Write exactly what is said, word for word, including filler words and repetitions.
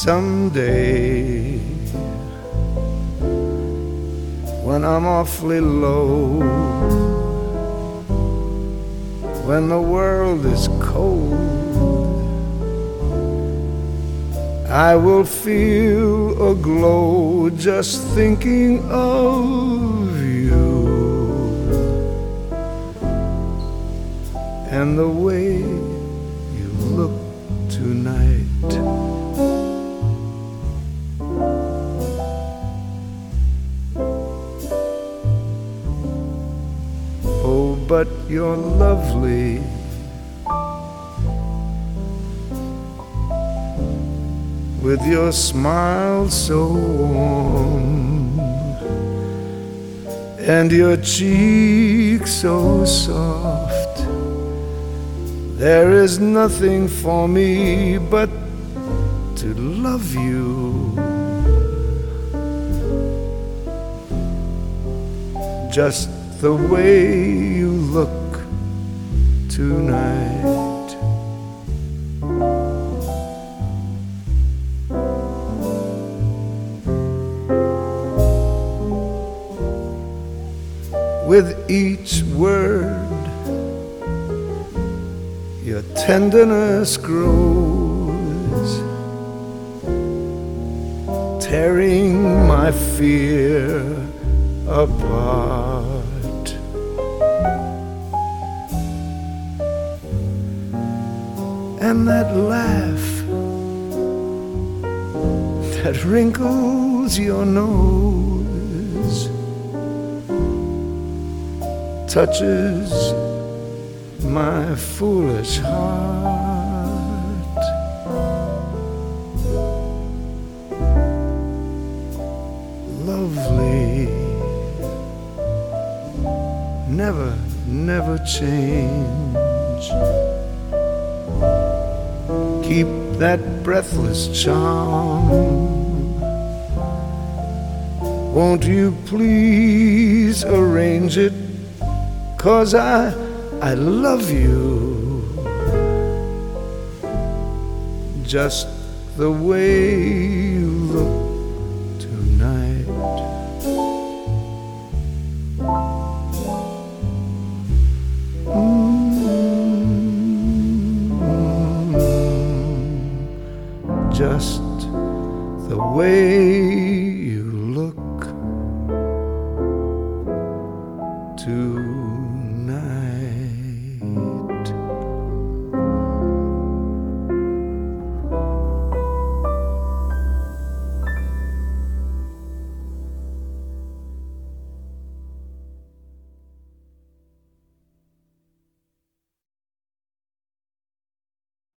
someday, when I'm awfully low, when the world is cold, I will feel a glow just thinking of you and the way you look tonight. Oh, but you're lovely, with your smile so warm and your cheek so soft. There is nothing for me but to love you, just the way you look tonight. With each word, your tenderness grows, tearing my fear apart. And that laugh that wrinkles your nose touches my foolish heart. Lovely, never, never change. Keep that breathless charm. Won't you please arrange it? 'Cause I, I love you just the way you look